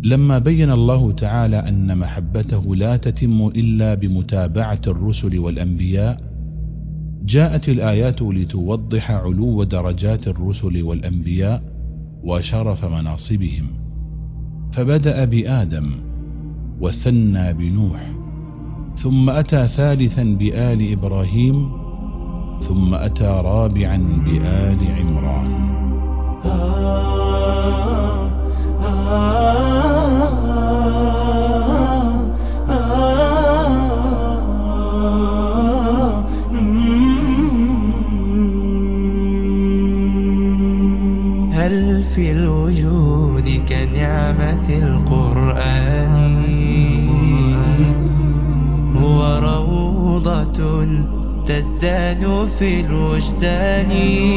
لما بين الله تعالى أن محبته لا تتم إلا بمتابعة الرسل والأنبياء، جاءت الآيات لتوضح علو درجات الرسل والأنبياء وشرف مناصبهم، فبدأ بآدم وثنى بنوح، ثم أتى ثالثا بآل إبراهيم، ثم أتى رابعا بآل عمران. هل في الوجود كنعمة القرآن هو روضة تزداد في الوجدان؟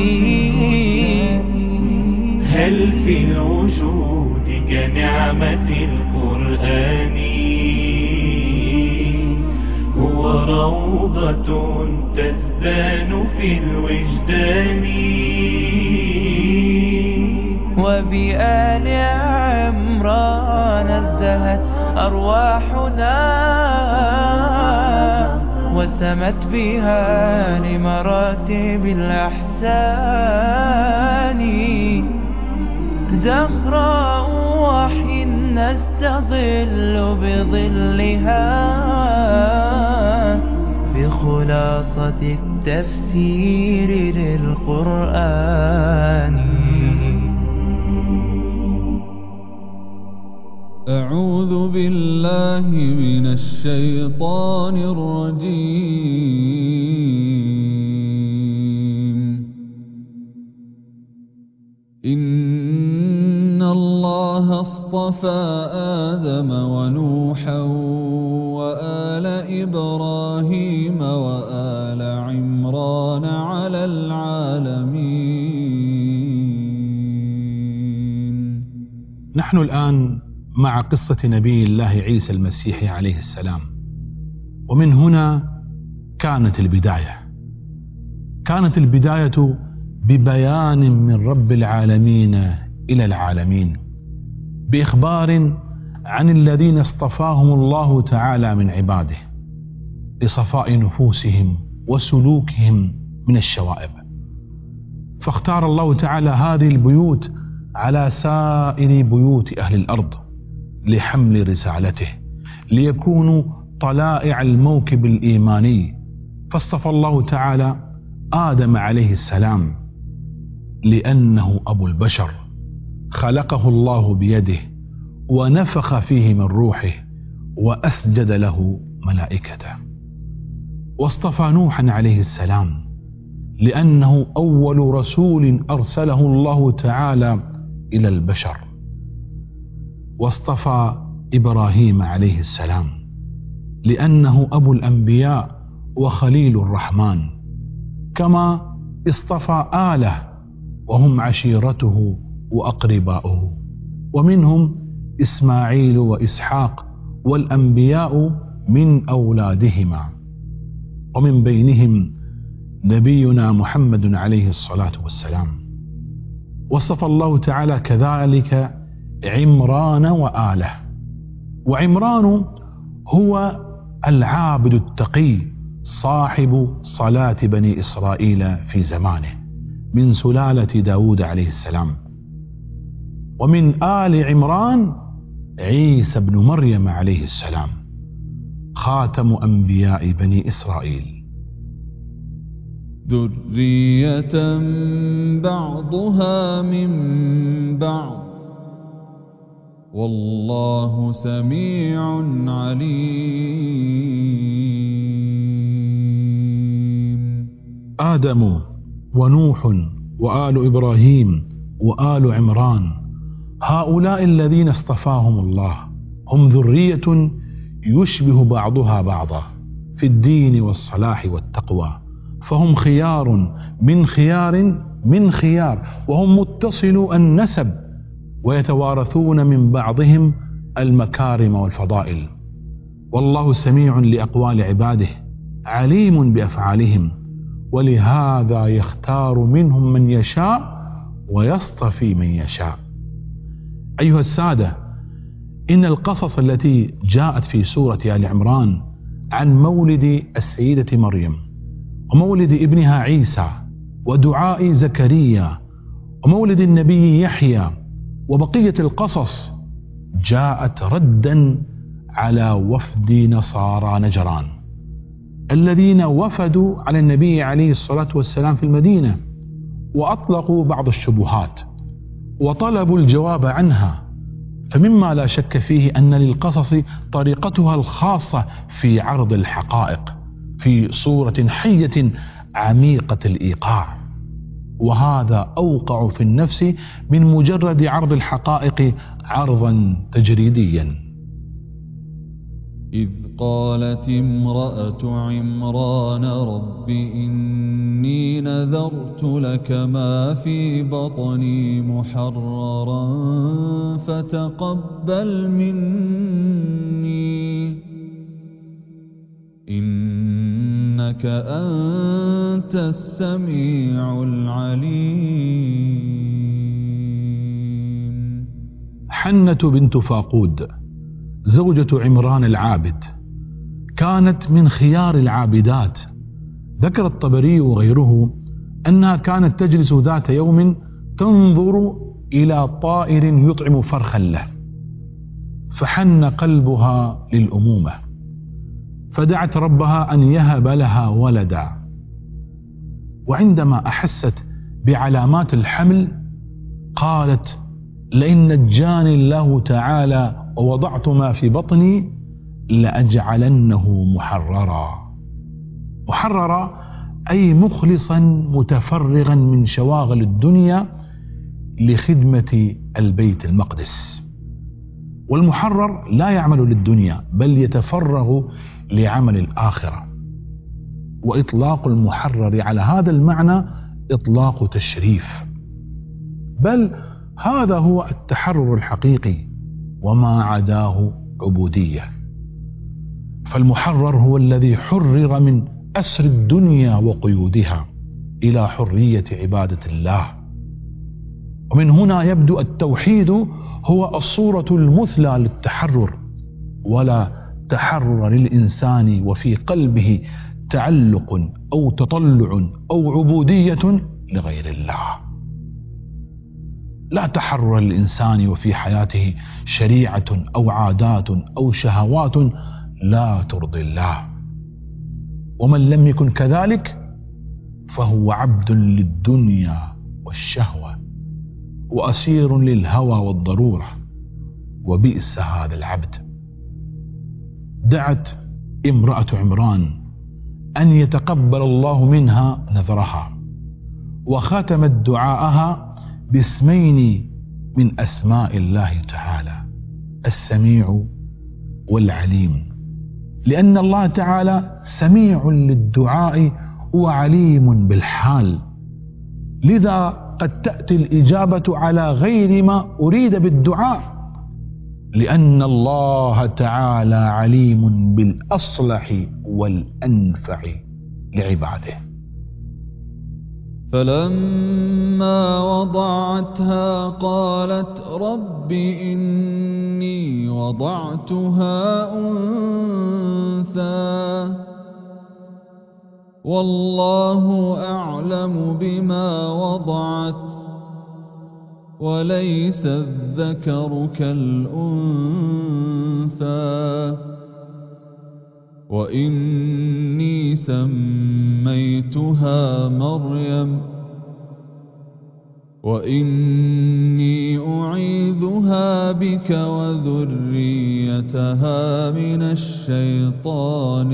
هل في الوجود كنعمة القرآن هو روضة تزداد في الوجدان؟ وبآل عمران ازدهت أرواحنا وسمت بها لمراتب الأحسان. زهراء وحي نستظل بظلها بخلاصة التفسير للقرآن. أعوذ بالله من الشيطان الرجيم. إن الله اصطفى آدم ونوحا وآل إبراهيم وآل عمران على العالمين. نحن الآن مع قصة نبي الله عيسى المسيح عليه السلام، ومن هنا كانت البداية ببيان من رب العالمين إلى العالمين، بإخبار عن الذين اصطفاهم الله تعالى من عباده لصفاء نفوسهم وسلوكهم من الشوائب، فاختار الله تعالى هذه البيوت على سائر بيوت أهل الأرض لحمل رسالته، ليكونوا طلائع الموكب الإيماني. فاصطفى الله تعالى آدم عليه السلام لأنه أبو البشر، خلقه الله بيده ونفخ فيه من روحه وأسجد له ملائكته. واصطفى نوحا عليه السلام لأنه أول رسول أرسله الله تعالى إلى البشر. واصطفى إبراهيم عليه السلام لأنه أبو الأنبياء وخليل الرحمن، كما اصطفى آله وهم عشيرته وأقرباؤه، ومنهم إسماعيل وإسحاق والأنبياء من أولادهما، ومن بينهم نبينا محمد عليه الصلاة والسلام. وصف الله تعالى كذلك عمران وآله. وعمران هو العابد التقي صاحب صلاة بني إسرائيل في زمانه من سلالة داود عليه السلام. ومن آل عمران عيسى بن مريم عليه السلام خاتم أنبياء بني إسرائيل. ذرية بعضها من بعض والله سميع عليم. آدم ونوح وآل إبراهيم وآل عمران، هؤلاء الذين اصطفاهم الله هم ذرية يشبه بعضها بعضا في الدين والصلاح والتقوى، فهم خيار من خيار، وهم متصلو النسب ويتوارثون من بعضهم المكارم والفضائل. والله سميع لأقوال عباده عليم بأفعالهم، ولهذا يختار منهم من يشاء ويصطفي من يشاء. أيها السادة، إن القصص التي جاءت في سورة آل عمران عن مولد السيدة مريم ومولد ابنها عيسى ودعاء زكريا ومولد النبي يحيى وبقية القصص جاءت ردا على وفد نصارى نجران الذين وفدوا على النبي عليه الصلاة والسلام في المدينة وأطلقوا بعض الشبهات وطلبوا الجواب عنها. فمما لا شك فيه أن للقصص طريقتها الخاصة في عرض الحقائق في صورة حية عميقة الإيقاع، وهذا أوقع في النفس من مجرد عرض الحقائق عرضا تجريديا. إذ قالت امرأة عمران رب إني نذرت لك ما في بطني محررا فتقبل مني إنك أنت السميع العليم. حنة بنت فاقود زوجة عمران العابد كانت من خيار العابدات. ذكر الطبري وغيره أنها كانت تجلس ذات يوم تنظر إلى طائر يطعم فرخا له، فحن قلبها للأمومة فدعت ربها أن يهب لها ولدا، وعندما أحست بعلامات الحمل قالت لئن نجاني الله تعالى ووضعت ما في بطني لأجعلنه محررا. محررا أي مخلصا متفرغا من شواغل الدنيا لخدمة البيت المقدس. والمحرر لا يعمل للدنيا بل يتفرغ لعمل الآخرة. وإطلاق المحرر على هذا المعنى إطلاق تشريف، بل هذا هو التحرر الحقيقي، وما عداه عبودية. فالمحرر هو الذي حرر من أسر الدنيا وقيودها إلى حرية عبادة الله. ومن هنا يبدو التوحيد هو الصورة المثلى للتحرر، ولا تحرر للإنسان وفي قلبه تعلق أو تطلع أو عبودية لغير الله. لا تحرر للإنسان وفي حياته شريعة أو عادات أو شهوات لا ترضي الله. ومن لم يكن كذلك فهو عبد للدنيا والشهوة وأسير للهوى والضرورة، وبئس هذا العبد. دعت امرأة عمران أن يتقبل الله منها نذرها، وختمت دعاءها باسمين من أسماء الله تعالى السميع والعليم، لأن الله تعالى سميع للدعاء وعليم بالحال، لذا قد تأتي الإجابة على غير ما أريد بالدعاء، لأن الله تعالى عليم بالأصلح والأنفع لعباده. فلما وضعتها قالت رب إني وضعتها أنثى والله أعلم بما وضعت وليس الذكر كالأنثى وإني سميتها مريم وإني أعيذها بك وذريتها من الشيطان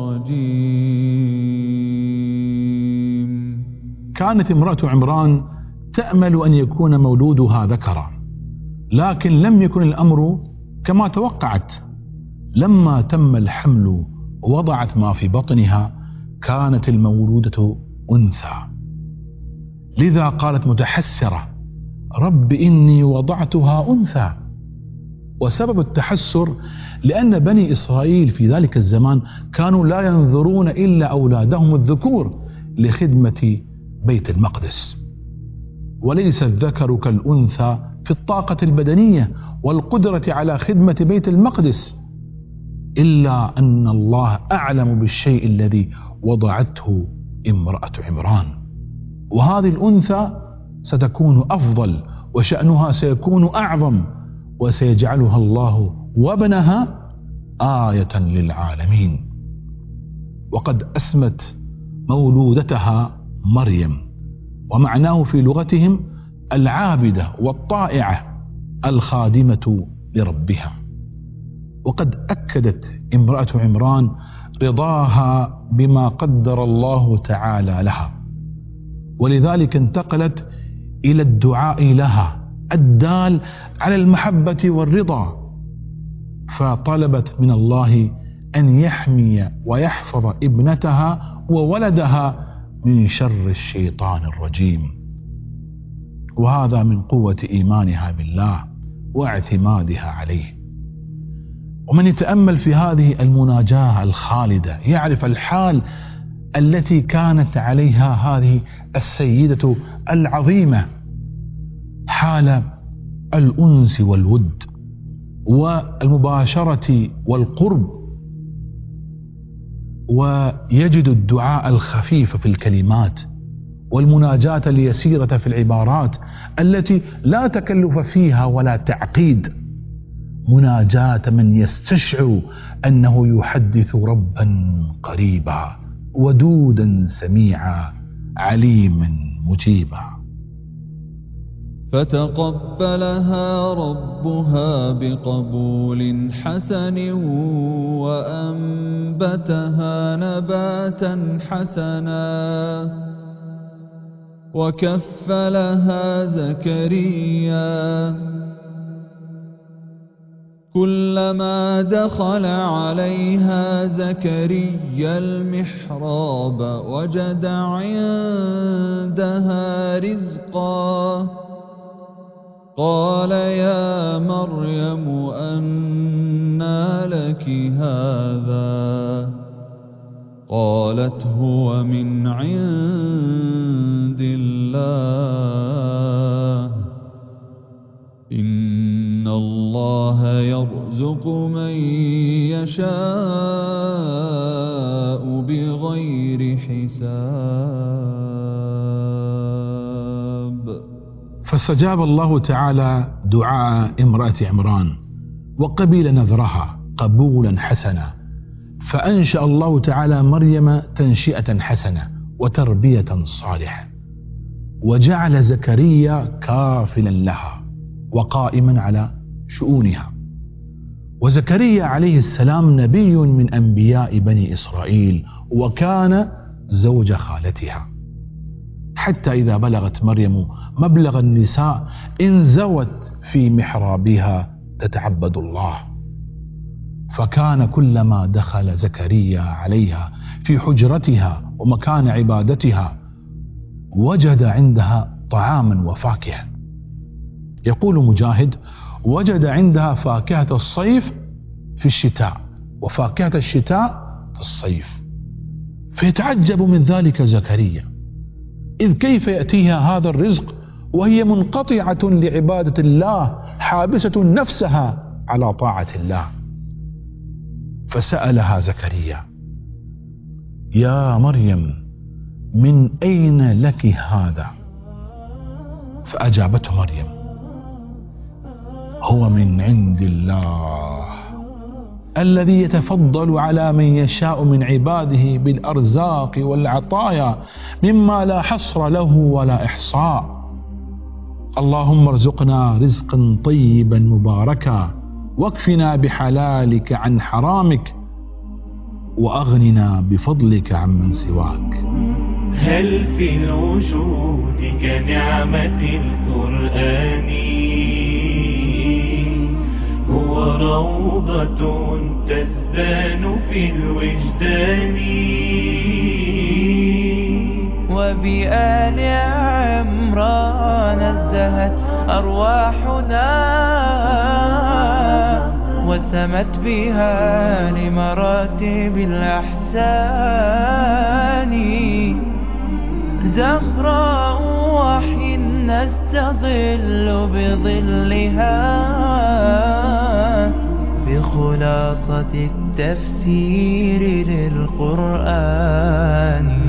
الرجيم. كانت امرأة عمران تأمل أن يكون مولودها ذكرا، لكن لم يكن الأمر كما توقعت. لما تم الحمل ووضعت ما في بطنها كانت المولودة أنثى، لذا قالت متحسرة رب إني وضعتها أنثى. وسبب التحسر لأن بني إسرائيل في ذلك الزمان كانوا لا ينظرون إلا أولادهم الذكور لخدمة بيت المقدس، وليس الذكر كالأنثى في الطاقة البدنية والقدرة على خدمة بيت المقدس، إلا أن الله أعلم بالشيء الذي وضعته امرأة عمران. وهذه الأنثى ستكون أفضل وشأنها سيكون أعظم، وسيجعلها الله وابنها آية للعالمين. وقد أسمت مولودتها مريم، ومعناه في لغتهم العابدة والطائعة الخادمة لربها. وقد أكدت امرأة عمران رضاها بما قدر الله تعالى لها، ولذلك انتقلت إلى الدعاء لها الدال على المحبة والرضا، فطلبت من الله أن يحمي ويحفظ ابنتها وولدها من شر الشيطان الرجيم. وهذا من قوة إيمانها بالله واعتمادها عليه. ومن يتأمل في هذه المناجاة الخالدة يعرف الحال التي كانت عليها هذه السيدة العظيمة، حال الأنس والود والمباشرة والقرب، ويجد الدعاء الخفيف في الكلمات والمناجاة اليسيرة في العبارات التي لا تكلف فيها ولا تعقيد، مناجاة من يستشعر أنه يحدث ربا قريبا ودودا سميعا عليما مجيبا. فتقبلها ربها بقبول حسن وأنبتها نباتا حسنا، وكفلها زكريا كلما دخل عليها زكريا المحراب وجد عندها رزقا، قال يا مريم أنى لك هذا؟ قالت هو من عند الله، إن الله يرزق من يشاء بغير حساب. فاستجاب الله تعالى دعاء امرأة عمران وقبل نذرها قبولا حسنا، فأنشأ الله تعالى مريم تنشئة حسنة وتربية صالحة، وجعل زكريا كافلا لها وقائما على شؤونها. وزكريا عليه السلام نبي من أنبياء بني إسرائيل، وكان زوج خالتها، حتى إذا بلغت مريم مبلغ النساء انزوت في محرابها تتعبد الله، فكان كلما دخل زكريا عليها في حجرتها ومكان عبادتها وجد عندها طعاما وفاكهة. يقول مجاهد: وجد عندها فاكهة الصيف في الشتاء وفاكهة الشتاء في الصيف. فيتعجب من ذلك زكريا، إذ كيف يأتيها هذا الرزق وهي منقطعة لعبادة الله، حابسة نفسها على طاعة الله. فسألها زكريا: يا مريم من أين لك هذا؟ فأجابته مريم: هو من عند الله الذي يتفضل على من يشاء من عباده بالأرزاق والعطايا مما لا حصر له ولا إحصاء. اللهم ارزقنا رزقا طيبا مباركا، واكفنا بحلالك عن حرامك، وأغننا بفضلك عمن سواك. هل في الوجود كنعمة القرآن؟ هو روضة تزدان في الوجدان. وبآل عمران ازدهت أرواحنا، وسمت بها لمراتب الأحسان. زهراء وحي نستظل بظلها، خلاصة التفسير للقرآن.